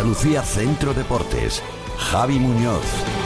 Andalucía Centro Deportes. Javi Muñoz.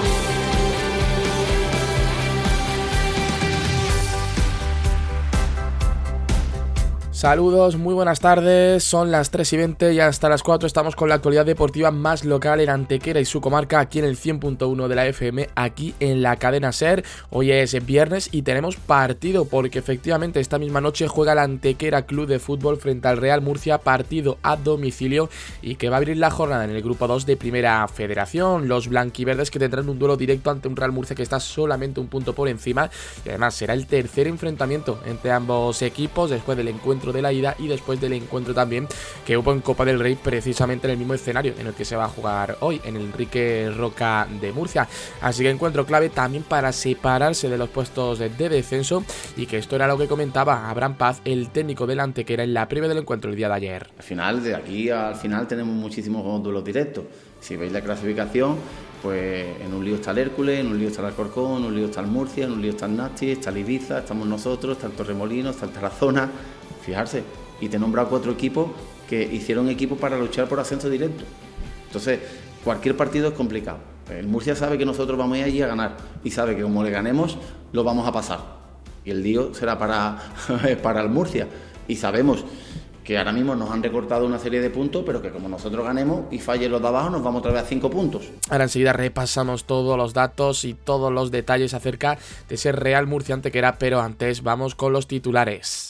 Saludos, muy buenas tardes, son las 3:20 y hasta las 4 estamos con la actualidad deportiva más local en Antequera y su comarca, aquí en el 100.1 de la FM, aquí en la cadena SER. Hoy es viernes y tenemos partido porque efectivamente esta misma noche juega el Antequera Club de Fútbol frente al Real Murcia, partido a domicilio y que va a abrir la jornada en el grupo 2 de Primera Federación. Los blanquiverdes que tendrán un duelo directo ante un Real Murcia que está solamente un punto por encima y además será el tercer enfrentamiento entre ambos equipos después del encuentro de la ida y después del encuentro también que hubo en Copa del Rey, precisamente en el mismo escenario en el que se va a jugar hoy, en el Enrique Roca de Murcia. Así que encuentro clave también para separarse de los puestos de descenso, y que esto era lo que comentaba Abraham Paz, el técnico del Antequera, en la previa del encuentro el día de ayer. Al final, de aquí al final tenemos muchísimos duelos directos. Si veis la clasificación, pues en un lío está el Hércules, en un lío está el Alcorcón, en un lío está el Murcia, en un lío está el Nasti, está el Ibiza, estamos nosotros, está el Torremolinos, está el Tarazona. Fijarse, y te he nombrado 4 equipos que hicieron equipo para luchar por ascenso directo. Entonces, cualquier partido es complicado. El Murcia sabe que nosotros vamos a ir allí a ganar y sabe que como le ganemos, lo vamos a pasar. Y el lío será para el Murcia. Y sabemos que ahora mismo nos han recortado una serie de puntos, pero que como nosotros ganemos y fallen los de abajo, nos vamos otra vez a 5 puntos. Ahora enseguida repasamos todos los datos y todos los detalles acerca de ese Real Murcia Antequera, pero antes vamos con los titulares.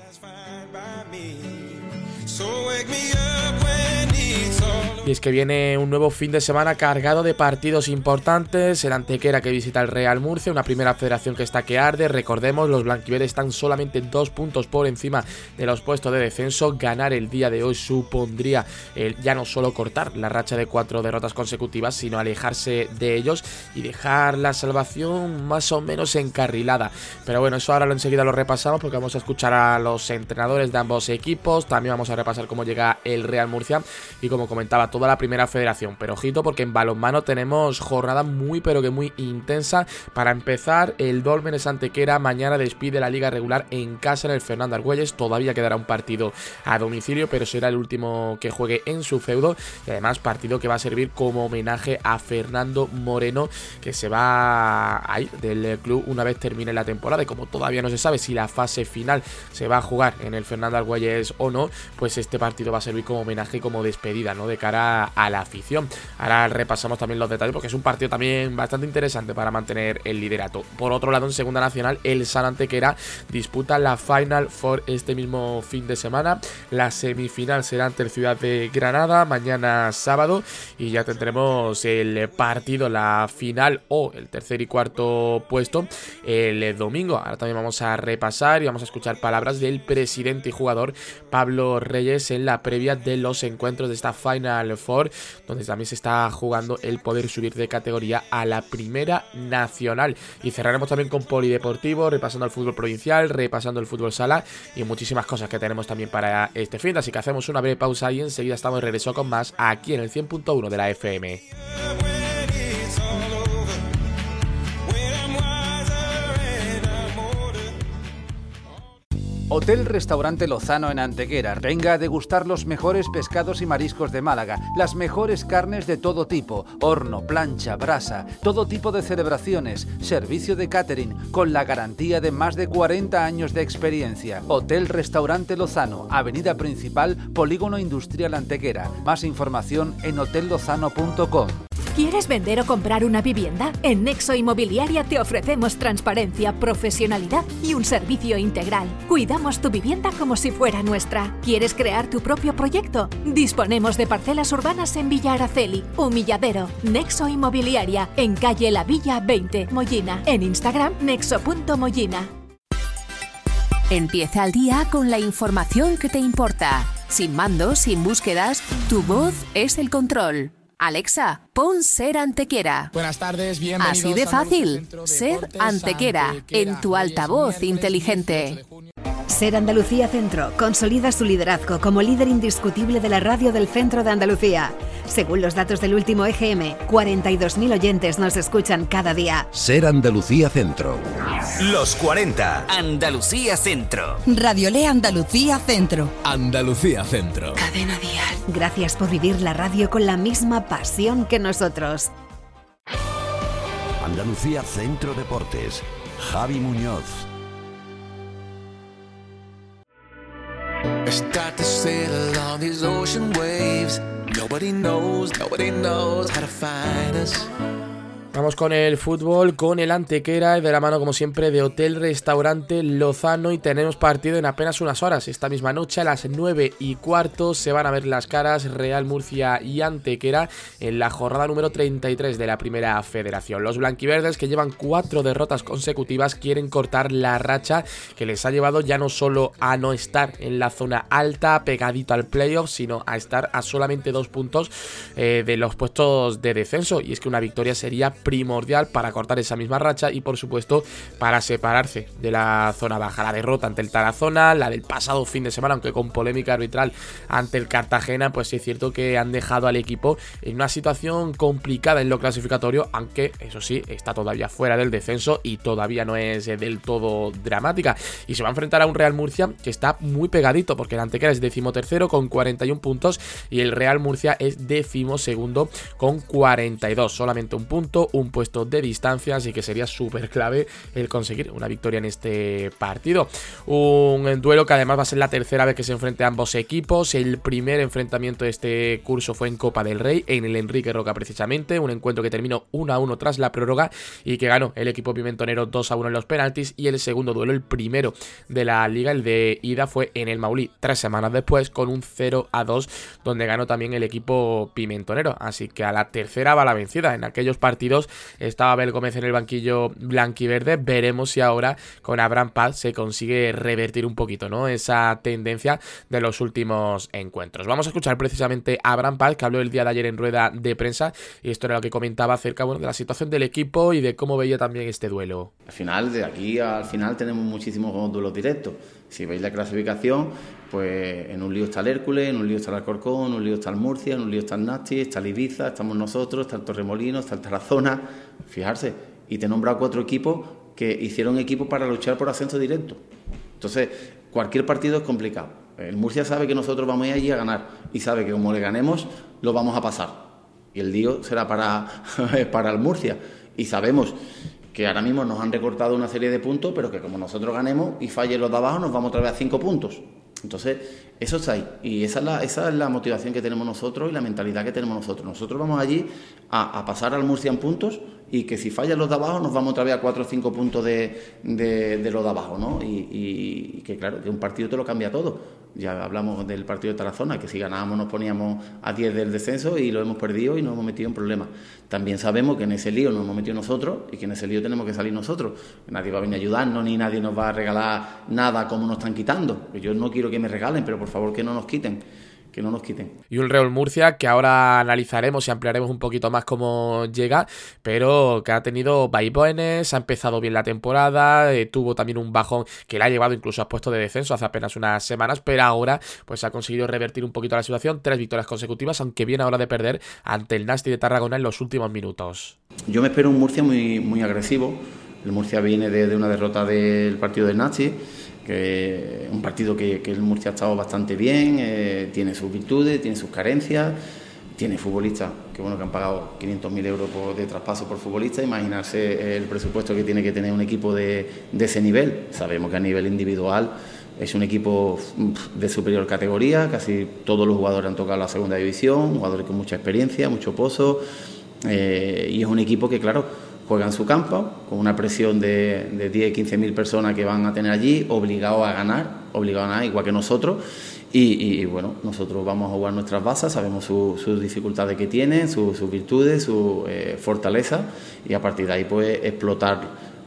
Y es que viene un nuevo fin de semana cargado de partidos importantes. El Antequera que visita el Real Murcia, una Primera Federación que está que arde. Recordemos, los blanquiverdes están solamente 2 puntos por encima de los puestos de descenso. Ganar el día de hoy supondría ya no solo cortar la racha de 4 derrotas consecutivas, sino alejarse de ellos y dejar la salvación más o menos encarrilada. Pero bueno, eso ahora enseguida lo repasamos porque vamos a escuchar a los entrenadores de ambos equipos. También vamos a repasar cómo llega el Real Murcia y, como comentaba, toda la Primera Federación. Pero ojito, porque en balonmano tenemos jornada muy pero que muy intensa. Para empezar, el Dólmenes Antequera mañana despide la liga regular en casa en el Fernando Argüelles. Todavía quedará un partido a domicilio, pero será el último que juegue en su feudo, y además partido que va a servir como homenaje a Fernando Moreno, que se va a ir del club una vez termine la temporada. Y como todavía no se sabe si la fase final se va a jugar en el Fernando Argüelles o no, pues este partido va a servir como homenaje y como despedida, ¿no?, de cara a la afición. Ahora repasamos también los detalles porque es un partido también bastante interesante para mantener el liderato. Por otro lado, en Segunda Nacional, el San Antequera disputa la Final Four este mismo fin de semana. La semifinal será ante el Ciudad de Granada mañana sábado, y ya tendremos el partido, la final o el tercer y cuarto puesto el domingo. Ahora también vamos a repasar y vamos a escuchar palabras del presidente y jugador Pablo Reyes en la previa de los encuentros de esta Final Four, donde también se está jugando el poder subir de categoría a la Primera Nacional. Y cerraremos también con polideportivo, repasando el fútbol provincial, repasando el fútbol sala y muchísimas cosas que tenemos también para este fin. Así que hacemos una breve pausa y enseguida estamos de regreso con más aquí en el 100.1 de la FM. Hotel Restaurante Lozano en Antequera. Venga a degustar los mejores pescados y mariscos de Málaga, las mejores carnes de todo tipo, horno, plancha, brasa, todo tipo de celebraciones, servicio de catering, con la garantía de más de 40 años de experiencia. Hotel Restaurante Lozano, Avenida Principal, Polígono Industrial Antequera. Más información en hotellozano.com. ¿Quieres vender o comprar una vivienda? En Nexo Inmobiliaria te ofrecemos transparencia, profesionalidad y un servicio integral. Cuidamos tu vivienda como si fuera nuestra. ¿Quieres crear tu propio proyecto? Disponemos de parcelas urbanas en Villa Araceli, Humilladero. Nexo Inmobiliaria, en calle La Villa 20, Mollina. En Instagram, nexo.mollina. Empieza el día con la información que te importa. Sin mandos, sin búsquedas, tu voz es el control. Alexa, pon Ser Antequera. Buenas tardes, bienvenidos. Así de fácil, Ser Antequera, en tu altavoz inteligente. Ser Andalucía Centro consolida su liderazgo como líder indiscutible de la radio del centro de Andalucía. Según los datos del último EGM, 42.000 oyentes nos escuchan cada día. Ser Andalucía Centro. Los 40. Andalucía Centro. Radiolé Andalucía Centro. Andalucía Centro. Cadena Dial. Gracias por vivir la radio con la misma pasión que nosotros. Andalucía Centro Deportes. Javi Muñoz. Start to sail along these ocean waves. Nobody knows how to find us. Vamos con el fútbol, con el Antequera, de la mano como siempre de Hotel Restaurante Lozano, y tenemos partido en apenas unas horas. Esta misma noche a las 9:15 se van a ver las caras Real Murcia y Antequera en la jornada número 33 de la Primera Federación. Los blanquiverdes, que llevan 4 derrotas consecutivas, quieren cortar la racha que les ha llevado ya no solo a no estar en la zona alta pegadito al playoff, sino a estar a solamente 2 puntos de los puestos de descenso, y es que una victoria sería primordial para cortar esa misma racha y por supuesto para separarse de la zona baja. La derrota ante el Tarazona, la del pasado fin de semana, aunque con polémica arbitral, ante el Cartagena, pues sí es cierto que han dejado al equipo en una situación complicada en lo clasificatorio, aunque eso sí, está todavía fuera del descenso y todavía no es del todo dramática, y se va a enfrentar a un Real Murcia que está muy pegadito, porque el Antequera es 13º con 41 puntos y el Real Murcia es 12º con 42, solamente un punto, un puesto de distancia, así que sería súper clave el conseguir una victoria en este partido. Un duelo que además va a ser la tercera vez que se enfrenten ambos equipos. El primer enfrentamiento de este curso fue en Copa del Rey, en el Enrique Roca precisamente, un encuentro que terminó 1-1 tras la prórroga y que ganó el equipo pimentonero 2-1 en los penaltis, y el segundo duelo, el primero de la liga, el de ida, fue en el Maulí 3 semanas después con un 0-2, donde ganó también el equipo pimentonero, así que a la tercera va la vencida. En aquellos partidos estaba Abel Gómez en el banquillo blanquiverde. Veremos si ahora con Abraham Paz se consigue revertir un poquito, ¿no?, esa tendencia de los últimos encuentros. Vamos a escuchar precisamente a Abraham Paz, que habló el día de ayer en rueda de prensa, y esto era lo que comentaba acerca, bueno, de la situación del equipo y de cómo veía también este duelo. Al final, de aquí al final, tenemos muchísimos duelos directos. Si veis la clasificación, pues en un lío está el Hércules, en un lío está el Alcorcón, en un lío está el Murcia, en un lío está el Nasti, está el Ibiza, estamos nosotros, está el Torremolinos, está el Tarazona. Fijarse, y te he nombrado 4 equipos que hicieron equipo para luchar por ascenso directo. Entonces, cualquier partido es complicado. El Murcia sabe que nosotros vamos a ir allí a ganar y sabe que como le ganemos, lo vamos a pasar. Y el lío será para el Murcia. Y sabemos que ahora mismo nos han recortado una serie de puntos, pero que como nosotros ganemos y fallen los de abajo, nos vamos otra vez a 5 puntos. Entonces, eso está ahí. Y esa es la motivación que tenemos nosotros y la mentalidad que tenemos nosotros. Nosotros vamos allí a pasar al Murcia en puntos, y que si fallan los de abajo nos vamos otra vez a 4 o 5 puntos de los de abajo, ¿no? Y que claro, que un partido te lo cambia todo. Ya hablamos del partido de Tarazona, que si ganábamos nos poníamos a 10 del descenso y lo hemos perdido y nos hemos metido en problemas. También sabemos que en ese lío nos hemos metido nosotros y que en ese lío tenemos que salir nosotros. Nadie va a venir a ayudarnos, ni nadie nos va a regalar nada como nos están quitando. Yo no quiero que me regalen, pero por favor que no nos quiten. Que no nos quiten. Y un Real Murcia que ahora analizaremos y ampliaremos un poquito más cómo llega, pero que ha tenido vaivenes, ha empezado bien la temporada, tuvo también un bajón que le ha llevado incluso a puesto de descenso hace apenas unas semanas, pero ahora pues ha conseguido revertir un poquito la situación, 3 victorias consecutivas, aunque viene ahora de perder ante el Nasti de Tarragona en los últimos minutos. Yo me espero un Murcia muy, muy agresivo. El Murcia viene de una derrota del partido del Nasti, que un partido que el Murcia ha estado bastante bien, tiene sus virtudes, tiene sus carencias, tiene futbolistas que han pagado 500.000 euros de traspaso por futbolista. Imaginarse el presupuesto que tiene que tener un equipo de ese nivel. Sabemos que a nivel individual es un equipo de superior categoría, casi todos los jugadores han tocado la segunda división, jugadores con mucha experiencia, mucho pozo, y es un equipo que, claro, juega en su campo, con una presión de 10-15.000 personas que van a tener allí, obligados a ganar igual que nosotros, y bueno, nosotros vamos a jugar nuestras bases, sabemos sus dificultades que tienen, sus virtudes, su fortaleza, y a partir de ahí pues explotar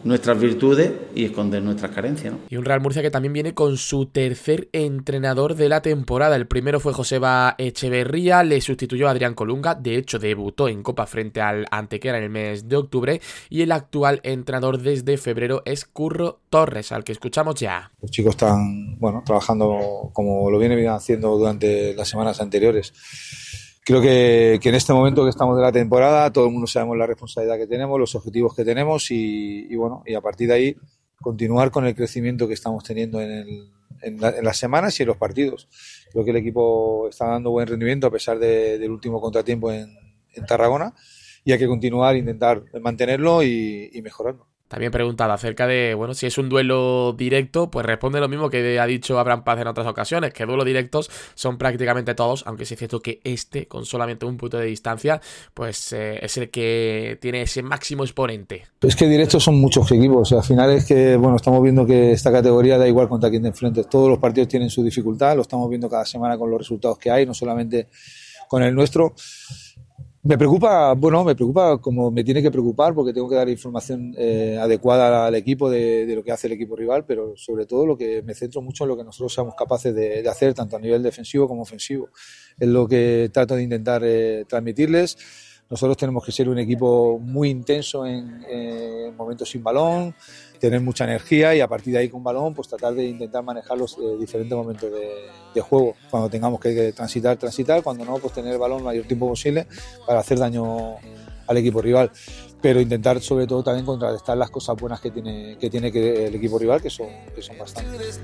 nuestras virtudes y esconder nuestras carencias, ¿no? Y un Real Murcia que también viene con su tercer entrenador de la temporada. El primero fue Joseba Echeverría, le sustituyó a Adrián Colunga, de hecho debutó en Copa frente al Antequera en el mes de octubre, y el actual entrenador desde febrero es Curro Torres, al que escuchamos ya. Los chicos están trabajando como lo vienen haciendo durante las semanas anteriores. Creo que en este momento que estamos de la temporada todo el mundo sabemos la responsabilidad que tenemos, los objetivos que tenemos y a partir de ahí continuar con el crecimiento que estamos teniendo en las semanas y en los partidos. Creo que el equipo está dando buen rendimiento a pesar del último contratiempo en Tarragona y hay que continuar, intentar mantenerlo y mejorarlo. También preguntaba acerca de, si es un duelo directo, pues responde lo mismo que ha dicho Abraham Paz en otras ocasiones, que duelos directos son prácticamente todos, aunque sí es cierto que con solamente un punto de distancia, pues es el que tiene ese máximo exponente. Es que directos son muchos equipos, al final es que, estamos viendo que esta categoría da igual contra quién te enfrentes, todos los partidos tienen su dificultad, lo estamos viendo cada semana con los resultados que hay, no solamente con el nuestro. Me preocupa como me tiene que preocupar porque tengo que dar información adecuada al equipo de lo que hace el equipo rival, pero sobre todo lo que me centro mucho en lo que nosotros seamos capaces de hacer, tanto a nivel defensivo como ofensivo. Es lo que trato de intentar transmitirles. Nosotros tenemos que ser un equipo muy intenso en momentos sin balón, tener mucha energía y a partir de ahí con balón pues tratar de intentar manejar los diferentes momentos de juego. Cuando tengamos que transitar, cuando no, pues tener el balón el mayor tiempo posible para hacer daño al equipo rival. Pero intentar sobre todo también contrarrestar las cosas buenas que tiene el equipo rival, que son bastantes.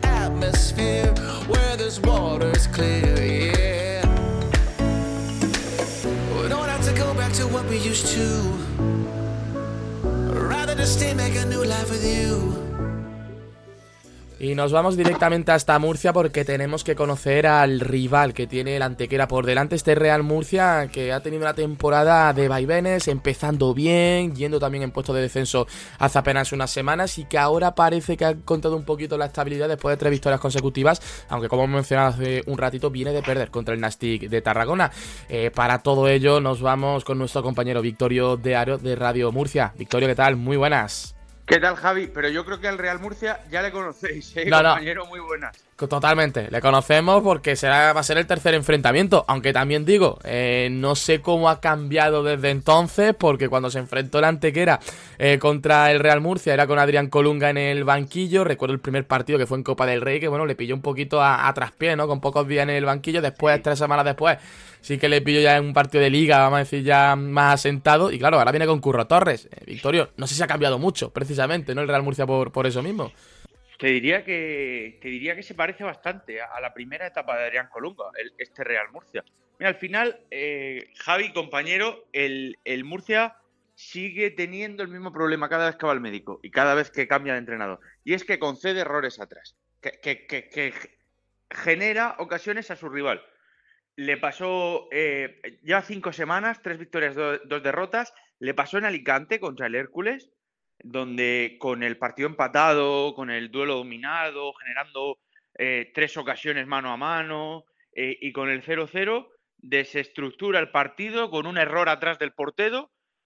Y nos vamos directamente hasta Murcia porque tenemos que conocer al rival que tiene el Antequera por delante, este Real Murcia que ha tenido una temporada de vaivenes, empezando bien, yendo también en puesto de descenso hace apenas unas semanas y que ahora parece que ha encontrado un poquito la estabilidad después de 3 victorias consecutivas, aunque como hemos mencionado hace un ratito viene de perder contra el Nastic de Tarragona. Para todo ello nos vamos con nuestro compañero Victorio de Aro de Radio Murcia. Victorio, ¿qué tal? Muy buenas. ¿Qué tal, Javi? Pero yo creo que al Real Murcia ya le conocéis, compañero, muy buenas. Totalmente, le conocemos porque va a ser el tercer enfrentamiento, aunque también digo, no sé cómo ha cambiado desde entonces, porque cuando se enfrentó el Antequera contra el Real Murcia era con Adrián Colunga en el banquillo. Recuerdo el primer partido que fue en Copa del Rey, que le pilló un poquito a traspié, ¿no? Con pocos días en el banquillo, después, 3 semanas después, sí que le pilló ya en un partido de liga, vamos a decir, ya más asentado, y claro, ahora viene con Curro Torres. Victorio, no sé si ha cambiado mucho, precisamente, ¿no? El Real Murcia por eso mismo. Te diría que se parece bastante a la primera etapa de Adrián Colunga, este Real Murcia. Mira, al final, Javi, compañero, el Murcia sigue teniendo el mismo problema cada vez que va al médico y cada vez que cambia de entrenador. Y es que concede errores atrás, que genera ocasiones a su rival. Le pasó ya 5 semanas, 3 victorias, 2 derrotas. Le pasó en Alicante contra el Hércules, donde con el partido empatado, con el duelo dominado, generando 3 ocasiones mano a mano y con el 0-0, desestructura el partido con un error atrás del portero,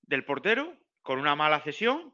con una mala cesión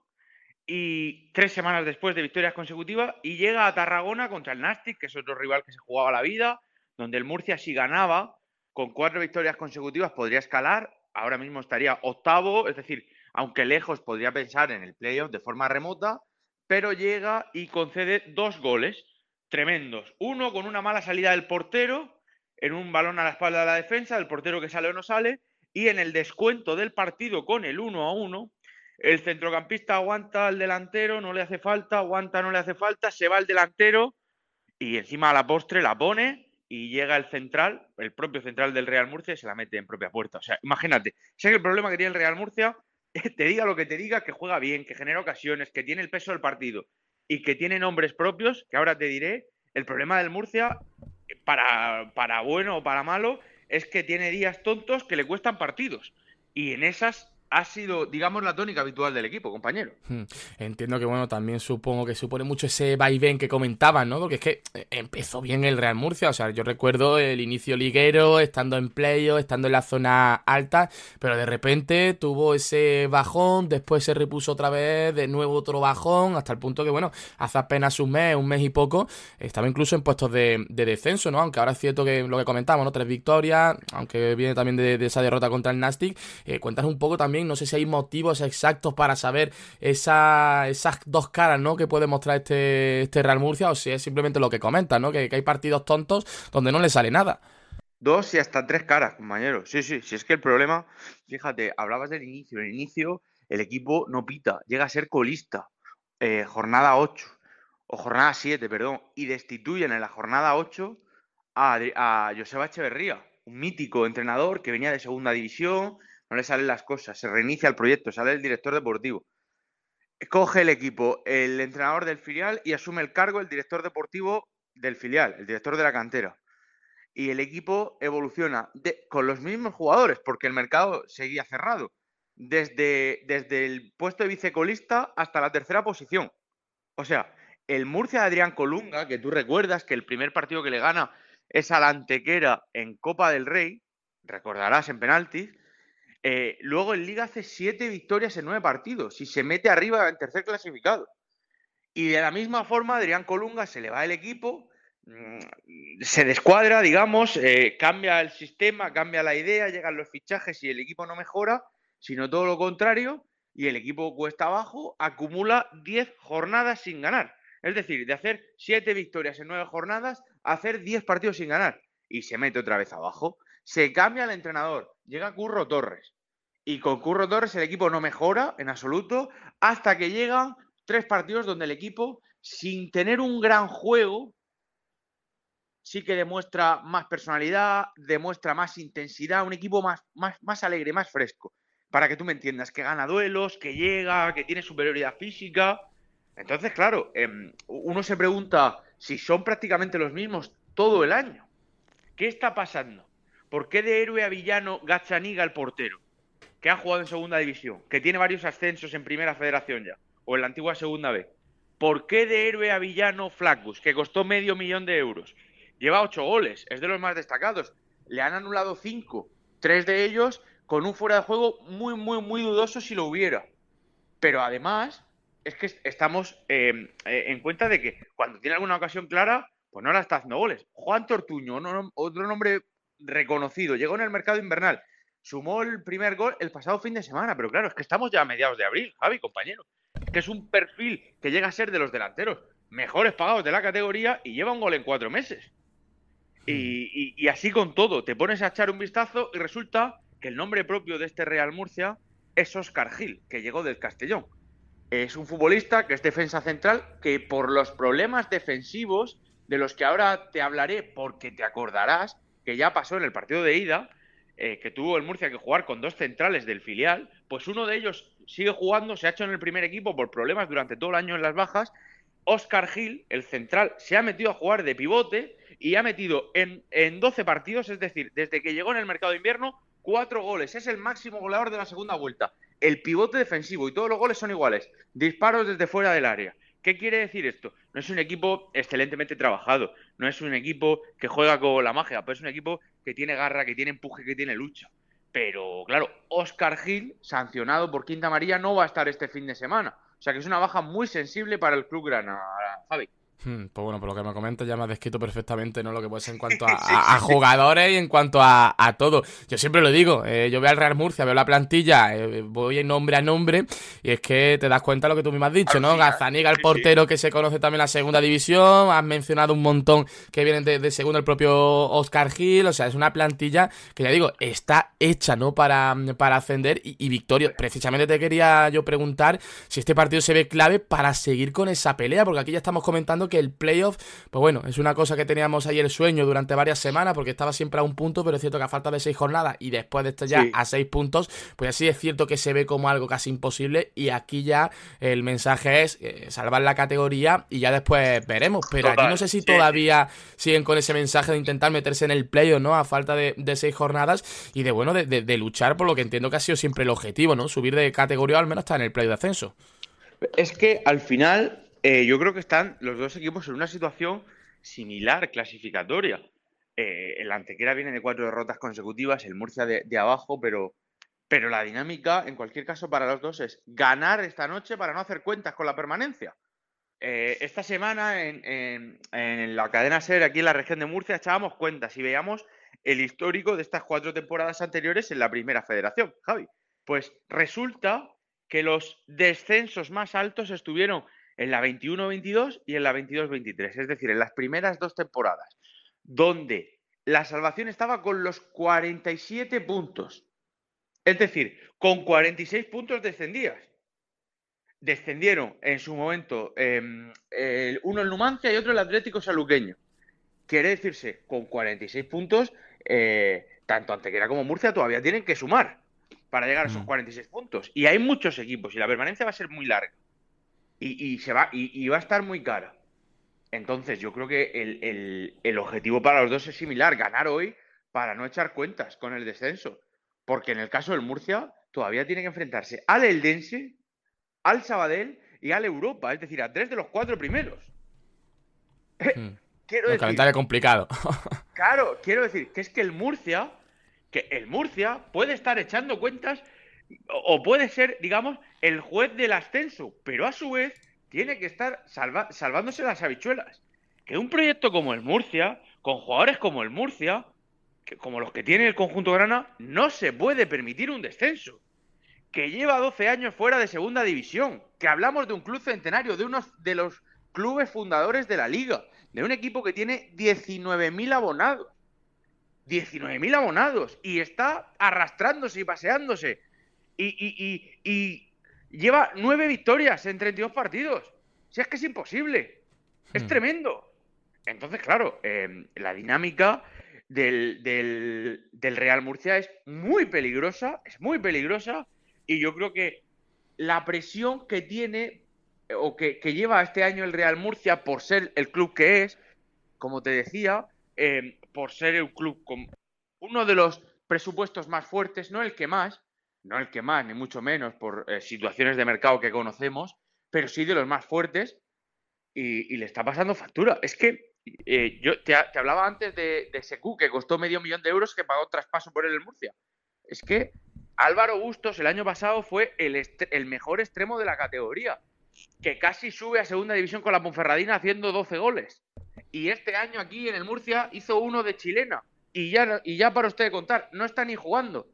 y 3 semanas después de victorias consecutivas y llega a Tarragona contra el Nastic, que es otro rival que se jugaba la vida, donde el Murcia si ganaba con 4 victorias consecutivas podría escalar, ahora mismo estaría octavo, es decir, aunque lejos podría pensar en el playoff de forma remota, pero llega y concede 2 goles tremendos. Uno con una mala salida del portero, en un balón a la espalda de la defensa, el portero que sale o no sale, y en el descuento del partido con el 1-1, el centrocampista aguanta al delantero, no le hace falta, aguanta, no le hace falta, se va el delantero y encima a la postre la pone y llega el central, el propio central del Real Murcia y se la mete en propia puerta. O sea, imagínate, sé que el problema que tiene el Real Murcia, te diga lo que te diga, que juega bien, que genera ocasiones, que tiene el peso del partido y que tiene nombres propios, que ahora te diré, el problema del Murcia, para bueno o para malo, es que tiene días tontos que le cuestan partidos. Y en esas ha sido, digamos, la tónica habitual del equipo, compañero. Entiendo que, bueno, también supongo que supone mucho ese vaivén que comentaban, ¿no? Porque es que empezó bien el Real Murcia, o sea, yo recuerdo el inicio liguero, estando en playoff, estando en la zona alta, pero de repente tuvo ese bajón, después se repuso otra vez, de nuevo otro bajón, hasta el punto que, bueno, hace apenas un mes y poco, estaba incluso en puestos de descenso, ¿no? Aunque ahora es cierto que lo que comentamos, ¿no? 3 victorias, aunque viene también de esa derrota contra el Nastic. Cuéntanos un poco también, no sé si hay motivos exactos para saber esas dos caras, ¿no? Que puede mostrar este Real Murcia, o si es simplemente lo que comentas, ¿no? Que hay partidos tontos donde no le sale nada. 2 y hasta 3 caras, compañero. Sí, si es que el problema, fíjate, hablabas del inicio. En el inicio el equipo no pita, llega a ser colista. Jornada 8, o jornada 7, perdón, y destituyen en la jornada 8 a Joseba Echeverría, un mítico entrenador que venía de segunda división, no le salen las cosas, se reinicia el proyecto, sale el director deportivo. Coge el equipo el entrenador del filial y asume el cargo el director deportivo del filial, el director de la cantera. Y el equipo evoluciona con los mismos jugadores, porque el mercado seguía cerrado, desde el puesto de vicecolista hasta la tercera posición. O sea, el Murcia de Adrián Colunga, que tú recuerdas que el primer partido que le gana es a la Antequera en Copa del Rey, recordarás, en penaltis. Luego en Liga hace 7 victorias en 9 partidos y se mete arriba en tercer clasificado. Y de la misma forma, Adrián Colunga se le va el equipo, se descuadra, digamos, cambia el sistema, cambia la idea, llegan los fichajes y el equipo no mejora, sino todo lo contrario, y el equipo cuesta abajo, acumula 10 jornadas sin ganar. Es decir, de hacer 7 victorias en 9 jornadas, a hacer 10 partidos sin ganar. Y se mete otra vez abajo. Se cambia el entrenador, llega Curro Torres. Y con Curro Torres el equipo no mejora en absoluto, hasta que llegan 3 partidos donde el equipo, sin tener un gran juego, sí que demuestra más personalidad, demuestra más intensidad, un equipo más alegre, más fresco. Para que tú me entiendas, que gana duelos, que llega, que tiene superioridad física. Entonces, claro, uno se pregunta si son prácticamente los mismos todo el año. ¿Qué está pasando? ¿Por qué de héroe a villano Gazzaniga, el portero, que ha jugado en segunda división, que tiene varios ascensos en primera federación ya, o en la antigua segunda B? ¿Por qué de héroe a villano Flaccus, que costó $500,000 euros? Lleva 8 goles, es de los más destacados. Le han anulado 5, 3 de ellos con un fuera de juego muy dudoso si lo hubiera. Pero además, es que estamos en cuenta de que cuando tiene alguna ocasión clara, pues no la está haciendo goles. Juan Tortuño, otro nombre reconocido, llegó en el mercado invernal, sumó el primer gol el pasado fin de semana, pero claro, es que estamos ya a mediados de abril, Javi, compañero, que es un perfil que llega a ser de los delanteros mejores pagados de la categoría y lleva un gol en 4 meses. Y así con todo, te pones a echar un vistazo y resulta que el nombre propio de este Real Murcia es Óscar Gil, que llegó del Castellón. Es un futbolista que es defensa central, que por los problemas defensivos, de los que ahora te hablaré, porque te acordarás que ya pasó en el partido de ida, que tuvo el Murcia que jugar con 2 centrales del filial, pues uno de ellos sigue jugando, se ha hecho en el primer equipo por problemas durante todo el año en las bajas. Óscar Gil, el central, se ha metido a jugar de pivote y ha metido en 12 partidos, es decir, desde que llegó en el mercado de invierno, 4 goles. Es el máximo goleador de la segunda vuelta. El pivote defensivo, y todos los goles son iguales. Disparos desde fuera del área. ¿Qué quiere decir esto? No es un equipo excelentemente trabajado, no es un equipo que juega con la magia, pero es un equipo que tiene garra, que tiene empuje, que tiene lucha. Pero, claro, Óscar Gil, sancionado por quinta amarilla, no va a estar este fin de semana. O sea que es una baja muy sensible para el club grana, Javi. Pues bueno, por lo que me comentas ya me has descrito perfectamente, ¿no? Lo que puede ser en cuanto a jugadores y en cuanto a todo. Yo siempre lo digo, yo veo al Real Murcia, veo la plantilla, voy nombre a nombre y es que te das cuenta de lo que tú mismo has dicho, ¿no? Gazzaniga, el portero que se conoce también en la segunda división, has mencionado un montón que vienen de segundo el propio Óscar Gil, o sea, es una plantilla que ya digo, está hecha, ¿no? Para ascender y victoria. Precisamente te quería yo preguntar si este partido se ve clave para seguir con esa pelea, porque aquí ya estamos comentando comentando que el playoff, pues bueno, es una cosa que teníamos ahí el sueño durante varias semanas, porque estaba siempre a un punto, pero es cierto que a falta de 6 jornadas y después de estar ya a 6 puntos, pues así es cierto que se ve como algo casi imposible, y aquí ya el mensaje es salvar la categoría y ya después veremos. Pero allí no sé si todavía siguen con ese mensaje de intentar meterse en el playoff, ¿no? A falta de 6 jornadas y de luchar por lo que entiendo que ha sido siempre el objetivo, ¿no? Subir de categoría o al menos estar en el playoff de ascenso. Es que al final yo creo que están los dos equipos en una situación similar, clasificatoria. El Antequera viene de 4 derrotas consecutivas, el Murcia de abajo, pero la dinámica, en cualquier caso, para los dos es ganar esta noche para no hacer cuentas con la permanencia. Esta semana en la cadena SER, aquí en la región de Murcia, echábamos cuentas y veíamos el histórico de estas 4 temporadas anteriores en la primera federación, Javi. Pues resulta que los descensos más altos estuvieron en la 21-22 y en la 22-23, es decir, en las primeras 2 temporadas, donde la salvación estaba con los 47 puntos. Es decir, con 46 puntos descendías. Descendieron en su momento uno el Numancia y otro el Atlético Saluqueño. Quiere decirse, con 46 puntos, tanto Antequera como Murcia todavía tienen que sumar para llegar a esos 46 puntos. Y hay muchos equipos y la permanencia va a ser muy larga. Y va a estar muy cara. Entonces, yo creo que el objetivo para los dos es similar, ganar hoy para no echar cuentas con el descenso. Porque en el caso del Murcia todavía tiene que enfrentarse al Eldense, al Sabadell y al Europa, es decir, a 3 de los 4 primeros. Quiero decir, calendario complicado. Claro, quiero decir que es que el Murcia puede estar echando cuentas o puede ser, digamos, el juez del ascenso, pero a su vez tiene que estar salvándose las habichuelas. Que un proyecto como el Murcia, con jugadores como el Murcia, como los que tiene el conjunto grana, no se puede permitir un descenso. Que lleva 12 años fuera de segunda división. Que hablamos de un club centenario, de uno de los clubes fundadores de la liga. De un equipo que tiene 19.000 abonados. 19.000 abonados. Y está arrastrándose y paseándose. Y lleva 9 victorias en 32 partidos. Si es que es imposible. Es tremendo. Entonces, claro, la dinámica del Real Murcia es muy peligrosa. Y yo creo que la presión que tiene o que lleva este año el Real Murcia por ser el club que es, como te decía, por ser el club con uno de los presupuestos más fuertes, no el que más, ni mucho menos por situaciones de mercado que conocemos, pero sí de los más fuertes y le está pasando factura. Es que yo te hablaba antes de Secu, que costó $500,000 de euros, que pagó traspaso por él en Murcia. Es que Álvaro Bustos el año pasado fue el mejor extremo de la categoría, que casi sube a segunda división con la Ponferradina haciendo 12 goles. Y este año aquí en el Murcia hizo uno de chilena. Y ya para usted contar, no está ni jugando.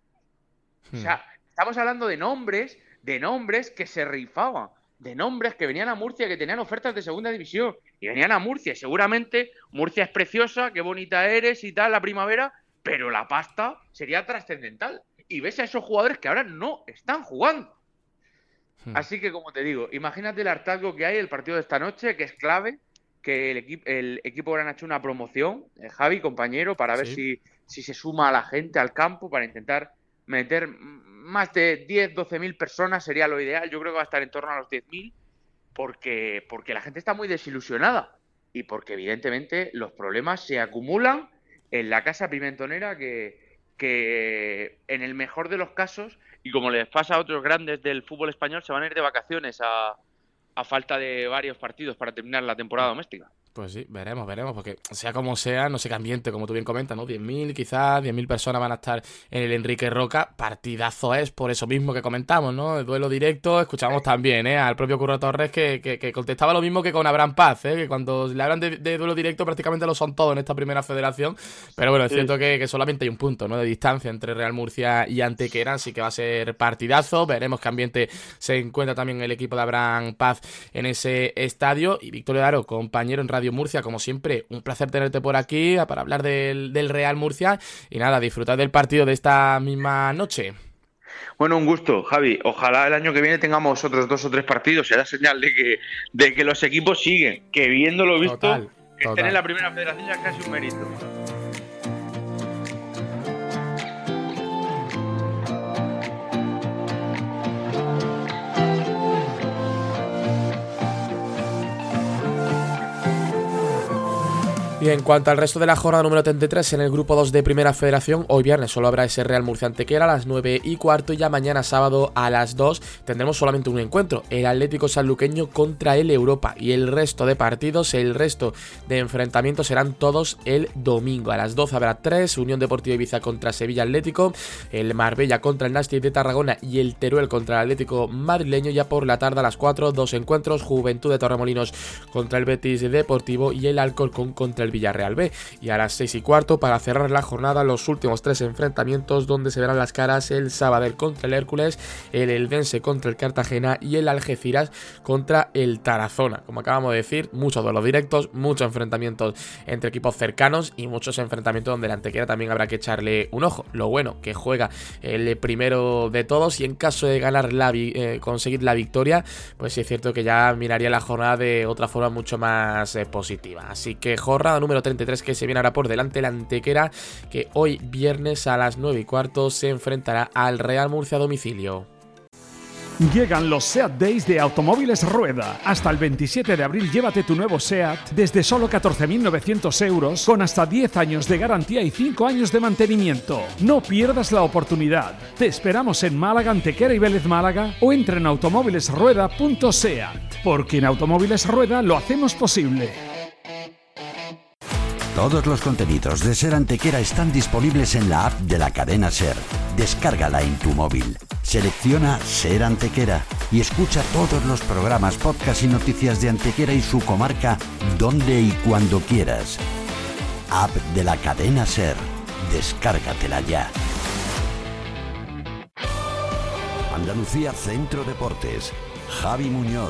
O sea, estamos hablando de nombres que se rifaban, de nombres que venían a Murcia, que tenían ofertas de segunda división. Y venían a Murcia. Y seguramente Murcia es preciosa, qué bonita eres y tal, la primavera, pero la pasta sería trascendental. Y ves a esos jugadores que ahora no están jugando. Así que, como te digo, imagínate el hartazgo que hay el partido de esta noche, que es clave, que el equipo grana ha hecho una promoción, Javi, compañero, para ver si se suma a la gente al campo, para intentar meter más de 10-12.000 personas, sería lo ideal. Yo creo que va a estar en torno a los 10.000, porque la gente está muy desilusionada y porque, evidentemente, los problemas se acumulan en la Casa Pimentonera, que en el mejor de los casos, y como les pasa a otros grandes del fútbol español, se van a ir de vacaciones a falta de varios partidos para terminar la temporada doméstica. Pues sí, veremos, porque sea como sea, no sé qué ambiente, como tú bien comentas, ¿no? 10.000 quizás, 10.000 personas van a estar en el Enrique Roca. Partidazo es, por eso mismo que comentamos, ¿no? El duelo directo, escuchamos también, al propio Curro Torres que contestaba lo mismo que con Abraham Paz, que cuando le hablan de duelo directo prácticamente lo son todos en esta primera federación, pero bueno, es cierto que solamente hay un punto, ¿no? De distancia entre Real Murcia y Antequera, así que va a ser partidazo. Veremos qué ambiente se encuentra también el equipo de Abraham Paz en ese estadio. Y Victorio Daro, compañero en Radio Murcia, como siempre, un placer tenerte por aquí para hablar del Real Murcia y nada, disfrutar del partido de esta misma noche. Bueno, un gusto, Javi. Ojalá el año que viene tengamos otros 2 o 3 partidos. Será señal de que los equipos siguen. Que viéndolo visto, que estén en la primera federación ya es casi un mérito. Y en cuanto al resto de la jornada número 33 en el grupo 2 de Primera Federación, hoy viernes solo habrá ese Real Murcia Antequera a las 9:15 y ya mañana sábado a las 2 tendremos solamente un encuentro, el Atlético Sanluqueño contra el Europa, y el resto de partidos, el resto de enfrentamientos serán todos el domingo. A las 12 habrá 3, Unión Deportiva Ibiza contra Sevilla Atlético, el Marbella contra el Nasti de Tarragona y el Teruel contra el Atlético madrileño. Ya por la tarde a las 4, 2 encuentros, Juventud de Torremolinos contra el Betis Deportivo y el Alcorcón contra el Villarreal B. Y a las 6:15 para cerrar la jornada los últimos 3 enfrentamientos donde se verán las caras: el Sabadell contra el Hércules, el Eldense contra el Cartagena y el Algeciras contra el Tarazona. Como acabamos de decir, muchos duelos directos, muchos enfrentamientos entre equipos cercanos y muchos enfrentamientos donde la Antequera también habrá que echarle un ojo. Lo bueno, que juega el primero de todos y en caso de ganar conseguir la victoria, pues sí es cierto que ya miraría la jornada de otra forma mucho más positiva. Así que jornada número 33 que se viene ahora por delante, la Antequera, que hoy viernes a las 9:15 se enfrentará al Real Murcia a domicilio. Llegan los SEAT Days de Automóviles Rueda. Hasta el 27 de abril llévate tu nuevo SEAT desde solo 14.900 euros con hasta 10 años de garantía y 5 años de mantenimiento. No pierdas la oportunidad. Te esperamos en Málaga, Antequera y Vélez Málaga o entra en automóvilesrueda.seat. Porque en Automóviles Rueda lo hacemos posible. Todos los contenidos de Ser Antequera están disponibles en la app de la cadena Ser. Descárgala en tu móvil. Selecciona Ser Antequera y escucha todos los programas, podcasts y noticias de Antequera y su comarca donde y cuando quieras. App de la cadena Ser. Descárgatela ya. Andalucía Centro Deportes. Javi Muñoz.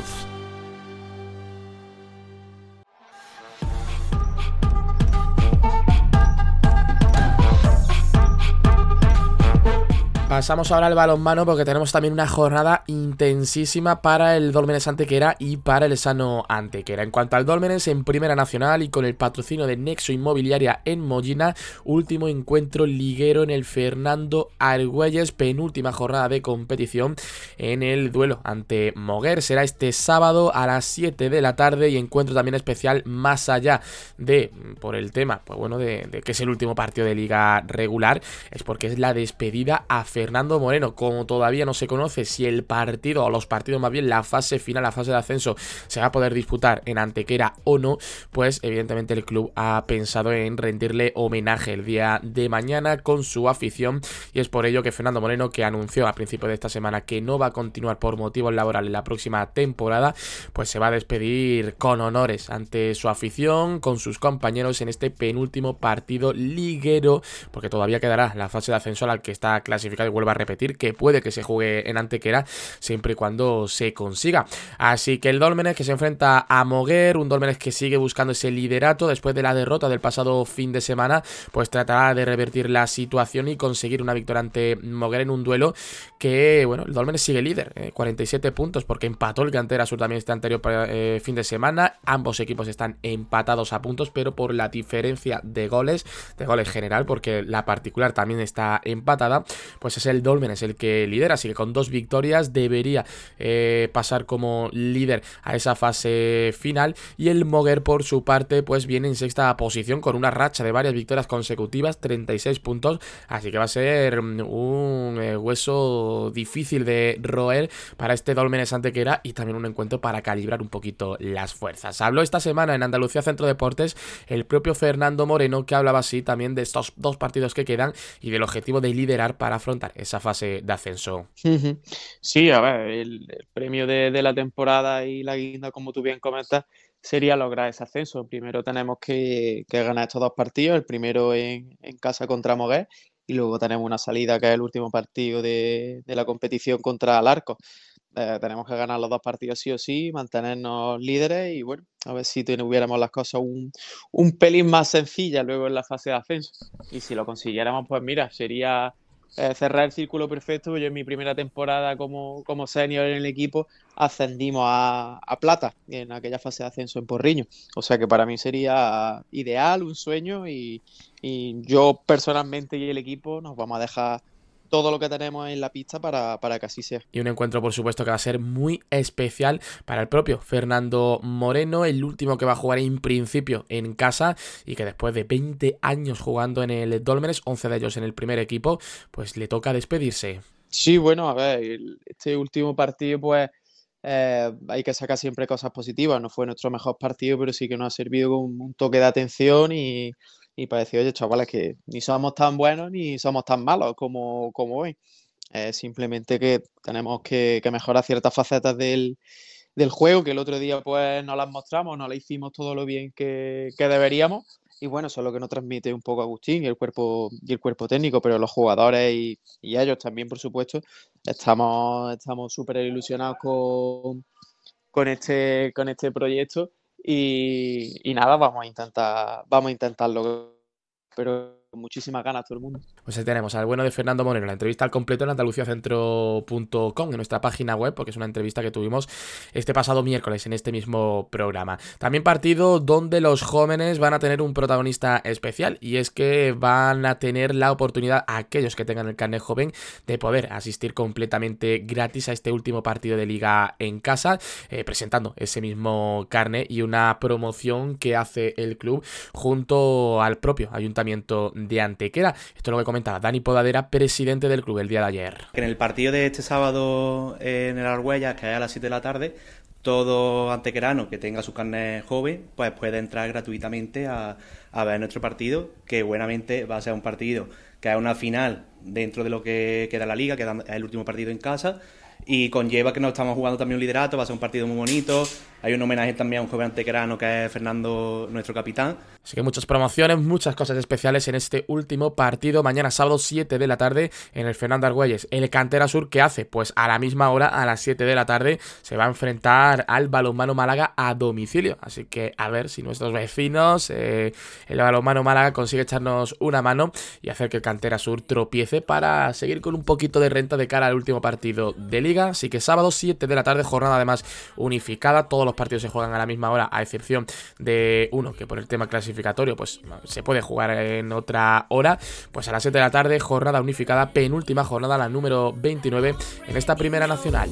Pasamos ahora al balonmano porque tenemos también una jornada intensísima para el Dólmenes Antequera y para el Sano Antequera. En cuanto al Dólmenes, en Primera Nacional y con el patrocinio de Nexo Inmobiliaria en Mollina, último encuentro liguero en el Fernando Argüelles, penúltima jornada de competición en el duelo ante Moguer. Será este sábado a las 7 de la tarde y encuentro también especial más allá de, por el tema, pues bueno, de que es el último partido de liga regular, es porque es la despedida a Fernando Moreno. Como todavía no se conoce si el partido, o los partidos más bien, la fase final, la fase de ascenso, se va a poder disputar en Antequera o no, pues evidentemente el club ha pensado en rendirle homenaje el día de mañana con su afición, y es por ello que Fernando Moreno, que anunció a principio de esta semana que no va a continuar por motivos laborales la próxima temporada, pues se va a despedir con honores ante su afición, con sus compañeros en este penúltimo partido liguero, porque todavía quedará la fase de ascenso al que está clasificado. Y vuelvo a repetir que puede que se juegue en Antequera siempre y cuando se consiga. Así que el Dólmenes que se enfrenta a Moguer, un Dólmenes que sigue buscando ese liderato después de la derrota del pasado fin de semana, pues tratará de revertir la situación y conseguir una victoria ante Moguer en un duelo que, bueno, el Dólmenes sigue líder, 47 puntos porque empató el Cantera Sur también este anterior fin de semana. Ambos equipos están empatados a puntos, pero por la diferencia de goles general, porque la particular también está empatada, pues es el Dólmenes el que lidera, así que con 2 victorias debería pasar como líder a esa fase final, y el Moguer por su parte pues viene en sexta posición con una racha de varias victorias consecutivas, 36 puntos, así que va a ser un hueso difícil de roer para este Dólmenes Antequera y también un encuentro para calibrar un poquito las fuerzas. Habló esta semana en Andalucía Centro Deportes el propio Fernando Moreno, que hablaba así también de estos 2 partidos que quedan y del objetivo de liderar para afrontar esa fase de ascenso. Sí, a ver, el premio de la temporada y la guinda, como tú bien comentas, sería lograr ese ascenso. Primero tenemos que ganar estos 2 partidos, el primero en casa contra Moguer y luego tenemos una salida que es el último partido de la competición contra Alarco. Tenemos que ganar los 2 partidos sí o sí, mantenernos líderes y bueno, a ver si tuviéramos las cosas un pelín más sencillas luego en la fase de ascenso. Y si lo consiguiéramos, pues mira, sería cerrar el círculo perfecto. Yo en mi primera temporada como senior en el equipo ascendimos a plata en aquella fase de ascenso en Porriño. O sea que para mí sería ideal, un sueño, y yo personalmente y el equipo nos vamos a dejar todo lo que tenemos en la pista para que así sea. Y un encuentro, por supuesto, que va a ser muy especial para el propio Fernando Moreno, el último que va a jugar en principio en casa y que después de 20 años jugando en el Dólmenes, 11 de ellos en el primer equipo, pues le toca despedirse. Sí, bueno, a ver, este último partido pues hay que sacar siempre cosas positivas. No fue nuestro mejor partido, pero sí que nos ha servido con un toque de atención y para decir, oye, chavales, que ni somos tan buenos ni somos tan malos como hoy. Simplemente que tenemos que mejorar ciertas facetas del juego, que el otro día pues no las mostramos, no las hicimos todo lo bien que deberíamos. Y bueno, eso es lo que nos transmite un poco Agustín y el cuerpo técnico, pero los jugadores y ellos también, por supuesto, estamos súper ilusionados con este proyecto y nada, vamos a intentarlo, pero con muchísimas ganas todo el mundo. Pues ahí tenemos al bueno de Fernando Moreno, la entrevista al completo en andaluciacentro.com, en nuestra página web, porque es una entrevista que tuvimos este pasado miércoles en este mismo programa. También partido donde los jóvenes van a tener un protagonista especial, y es que van a tener la oportunidad, aquellos que tengan el carnet joven, de poder asistir completamente gratis a este último partido de liga en casa, presentando ese mismo carnet y una promoción que hace el club junto al propio Ayuntamiento de Antequera. Esto es lo que comentaba Dani Podadera, presidente del club, el día de ayer. En el partido de este sábado en el Argüellas, que es a las 7 de la tarde, todo antequerano que tenga su carnet joven pues puede entrar gratuitamente a ver nuestro partido, que buenamente va a ser un partido que es una final dentro de lo que queda la liga, que es el último partido en casa, y conlleva que nos estamos jugando también un liderato. Va a ser un partido muy bonito. Hay un homenaje también a un joven antequerano que es Fernando, nuestro capitán. Así que muchas promociones, muchas cosas especiales en este último partido. Mañana sábado 7 de la tarde en el Fernando Argüelles. El Cantera Sur, ¿qué hace? Pues a la misma hora, a las 7 de la tarde, se va a enfrentar al Balonmano Málaga a domicilio. Así que a ver si nuestros vecinos, el Balonmano Málaga, consigue echarnos una mano y hacer que el Cantera Sur tropiece para seguir con un poquito de renta de cara al último partido de liga. Así que sábado 7 de la tarde, jornada además unificada. Todos los partidos se juegan a la misma hora, a excepción de uno que por el tema clasificatorio pues se puede jugar en otra hora. Pues a las 7 de la tarde, jornada unificada, penúltima jornada, la número 29 en esta primera nacional.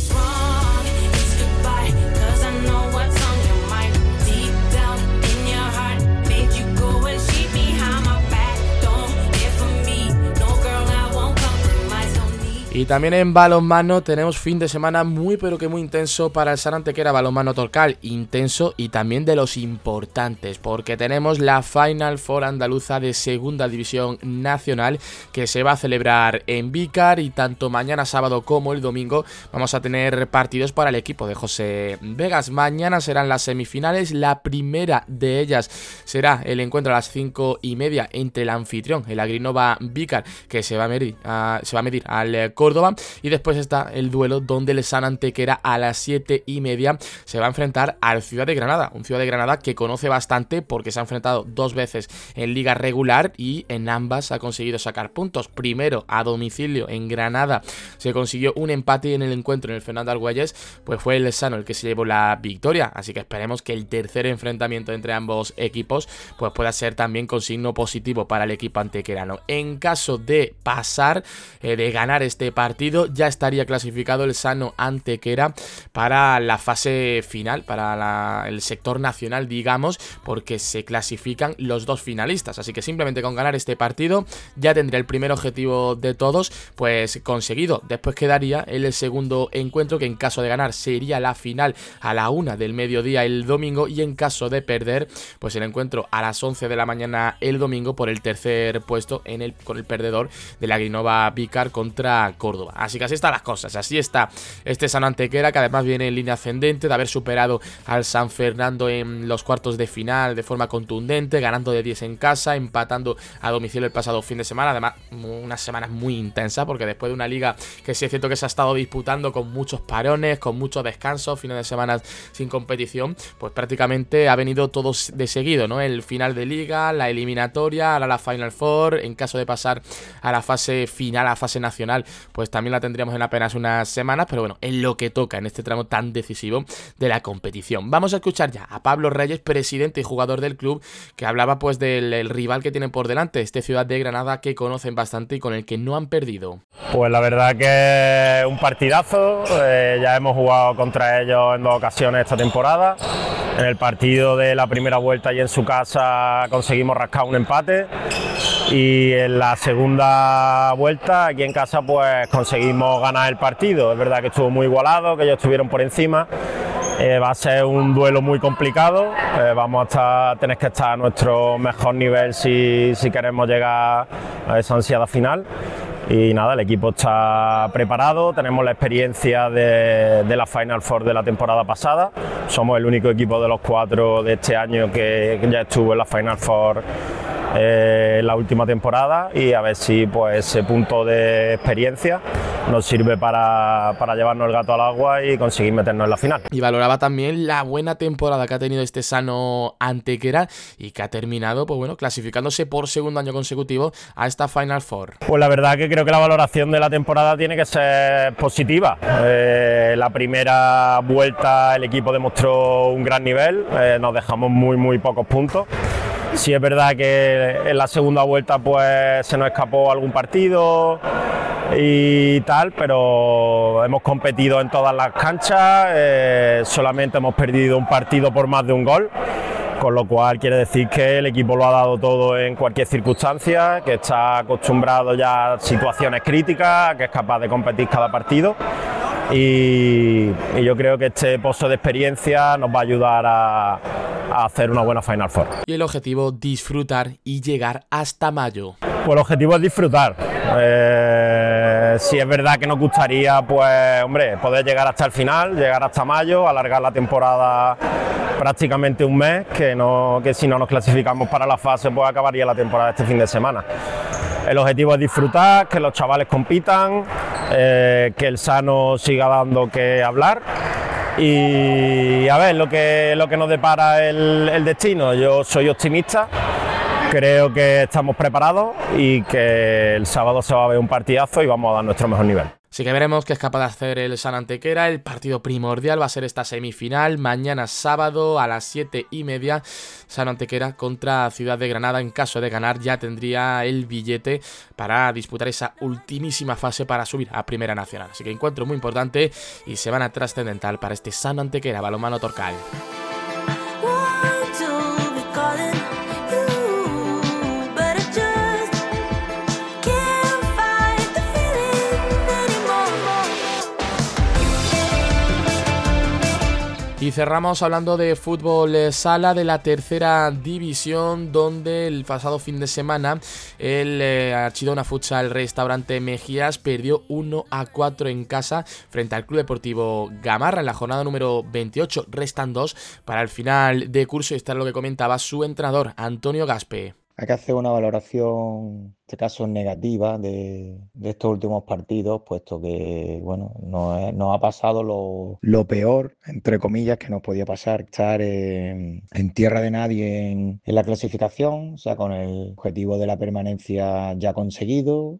Y también en balonmano tenemos fin de semana muy pero que muy intenso para el Sar Antequera Balonmano Torcal. Intenso y también de los importantes, porque tenemos la Final Four andaluza de Segunda División Nacional que se va a celebrar en Vícar, y tanto mañana sábado como el domingo vamos a tener partidos para el equipo de José Vegas. Mañana serán las semifinales, la primera de ellas será el encuentro a las 5:30 entre el anfitrión, el Agrinova Vícar, que se va a medir al Córdoba, y después está el duelo donde el San Antequera a las 7:30 se va a enfrentar al Ciudad de Granada, un Ciudad de Granada que conoce bastante porque se ha enfrentado 2 veces en liga regular y en ambas ha conseguido sacar puntos. Primero a domicilio en Granada se consiguió un empate, y en el encuentro en el Fernando Argüelles pues fue el Sano el que se llevó la victoria, así que esperemos que el tercer enfrentamiento entre ambos equipos pues pueda ser también con signo positivo para el equipo antequerano. En caso de pasar, de ganar este partido, ya estaría clasificado el Sano Antequera para la fase final, para el sector nacional, digamos, porque se clasifican los 2 finalistas. Así que simplemente con ganar este partido ya tendría el primer objetivo de todos pues conseguido. Después quedaría el segundo encuentro, que en caso de ganar sería la final a la 1 del mediodía el domingo, y en caso de perder pues el encuentro a las 11 de la mañana el domingo por el tercer puesto con el perdedor de la Agrinova Vícar contra Córdoba. Córdoba. Así que así están las cosas, así está este Sano Antequera, que además viene en línea ascendente de haber superado al San Fernando en los cuartos de final de forma contundente, ganando de 10 en casa, empatando a domicilio el pasado fin de semana. Además, unas semanas muy intensas, porque después de una liga que sí es cierto que se ha estado disputando con muchos parones, con muchos descansos, fines de semana sin competición, pues prácticamente ha venido todo de seguido, ¿no? El final de liga, la eliminatoria, ahora la Final Four. En caso de pasar a la fase final, a la fase nacional, pues también la tendríamos en apenas unas semanas, pero bueno, es lo que toca en este tramo tan decisivo de la competición. Vamos a escuchar ya a Pablo Reyes, presidente y jugador del club, que hablaba pues del rival que tienen por delante, este Ciudad de Granada, que conocen bastante y con el que no han perdido. Pues la verdad que es un partidazo, ya hemos jugado contra ellos en 2 ocasiones esta temporada. En el partido de la primera vuelta y en su casa conseguimos rascar un empate, y en la segunda vuelta aquí en casa pues conseguimos ganar el partido. Es verdad que estuvo muy igualado, que ellos estuvieron por encima. Va a ser un duelo muy complicado, vamos a tener que estar a nuestro mejor nivel si queremos llegar a esa ansiada final. Y nada, el equipo está preparado, tenemos la experiencia de la Final Four de la temporada pasada, somos el único equipo de los 4 de este año que ya estuvo en la Final Four en la última temporada, y a ver si pues ese punto de experiencia nos sirve para llevarnos el gato al agua y conseguir meternos en la final. Y valoraba también la buena temporada que ha tenido este Sano Antequera y que ha terminado, pues bueno, clasificándose por segundo año consecutivo a esta Final Four. Pues la verdad que creo que la valoración de la temporada tiene que ser positiva. La primera vuelta el equipo demostró un gran nivel, nos dejamos muy pocos puntos. Sí es verdad que en la segunda vuelta pues se nos escapó algún partido y tal, pero hemos competido en todas las canchas, solamente hemos perdido un partido por más de un gol, con lo cual quiere decir que el equipo lo ha dado todo en cualquier circunstancia, que está acostumbrado ya a situaciones críticas, que es capaz de competir cada partido. Y yo creo que este pozo de experiencia nos va a ayudar a hacer una buena Final Four. Y el objetivo, disfrutar y llegar hasta mayo. Pues el objetivo es disfrutar. Si es verdad que nos gustaría, pues hombre, poder llegar hasta el final, llegar hasta mayo, alargar la temporada prácticamente un mes, que si no nos clasificamos para la fase, pues acabaría la temporada este fin de semana. El objetivo es disfrutar, que los chavales compitan, que el Sano siga dando que hablar, y a ver lo que nos depara el destino. Yo soy optimista, creo que estamos preparados y que el sábado se va a ver un partidazo y vamos a dar nuestro mejor nivel. Así que veremos qué es capaz de hacer el Sano Antequera. El partido primordial va a ser esta semifinal, mañana sábado a las 7:30, Sano Antequera contra Ciudad de Granada. En caso de ganar ya tendría el billete para disputar esa ultimísima fase para subir a Primera Nacional. Así que encuentro muy importante y semana trascendental para este Sano Antequera Balonmano Torcal. Y cerramos hablando de fútbol sala de la tercera división, donde el pasado fin de semana el Archidona Futsal Restaurante Mejías perdió 1-4 en casa frente al Club Deportivo Gamarra en la jornada número 28. Restan 2 para el final de curso y esto es lo que comentaba su entrenador, Antonio Gaspe. Hay que hacer una valoración, en este caso negativa, de estos últimos partidos, puesto que bueno, nos ha pasado lo peor, entre comillas, que nos podía pasar, estar en tierra de nadie en la clasificación, o sea, con el objetivo de la permanencia ya conseguido,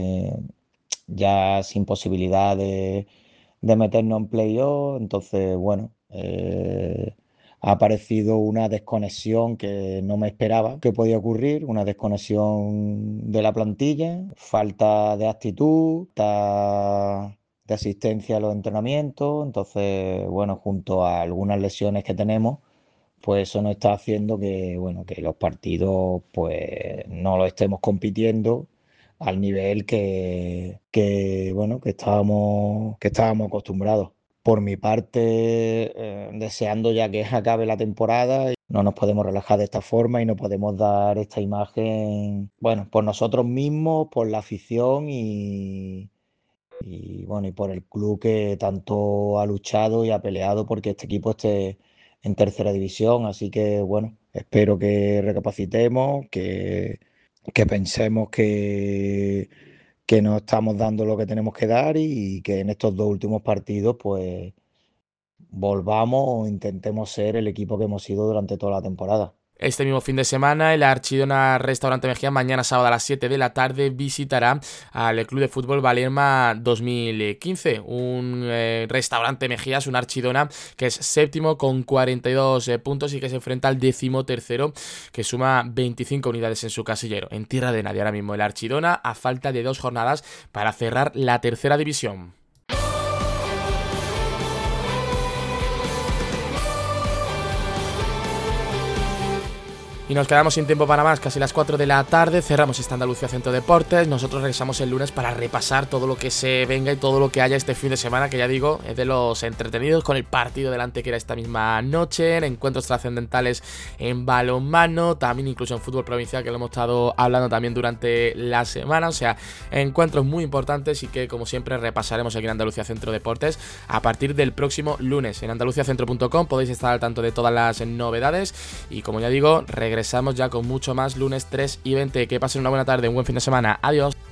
ya sin posibilidad de meternos en playoff. Entonces, bueno, ha aparecido una desconexión que no me esperaba que podía ocurrir, una desconexión de la plantilla, falta de actitud, falta de asistencia a los entrenamientos. Entonces, bueno, junto a algunas lesiones que tenemos, pues eso nos está haciendo que, bueno, que los partidos pues no los estemos compitiendo al nivel que estábamos acostumbrados. Por mi parte, deseando ya que acabe la temporada, no nos podemos relajar de esta forma y no podemos dar esta imagen, bueno, por nosotros mismos, por la afición y y bueno, y por el club que tanto ha luchado y ha peleado porque este equipo esté en tercera división. Así que bueno, espero que recapacitemos, que pensemos que no estamos dando lo que tenemos que dar y que en estos 2 últimos partidos pues volvamos o intentemos ser el equipo que hemos sido durante toda la temporada. Este mismo fin de semana, el Archidona Restaurante Mejía, mañana sábado a las 7 de la tarde, visitará al Club de Fútbol Valerma 2015. Un Restaurante Mejía, es un Archidona que es séptimo con 42 puntos y que se enfrenta al 13º, que suma 25 unidades en su casillero. En tierra de nadie ahora mismo el Archidona, a falta de 2 jornadas para cerrar la tercera división. Y nos quedamos sin tiempo para más, casi las 4 de la tarde, cerramos esta Andalucía Centro Deportes. Nosotros regresamos el lunes para repasar todo lo que se venga y todo lo que haya este fin de semana, que ya digo, es de los entretenidos, con el partido del Antequera esta misma noche, en encuentros trascendentales en balonmano, también incluso en fútbol provincial, que lo hemos estado hablando también durante la semana. O sea, encuentros muy importantes y que, como siempre, repasaremos aquí en Andalucía Centro Deportes a partir del próximo lunes. En andaluciacentro.com podéis estar al tanto de todas las novedades y, como ya digo, regresamos ya con mucho más lunes 3 y 20. Que pasen una buena tarde, un buen fin de semana. Adiós.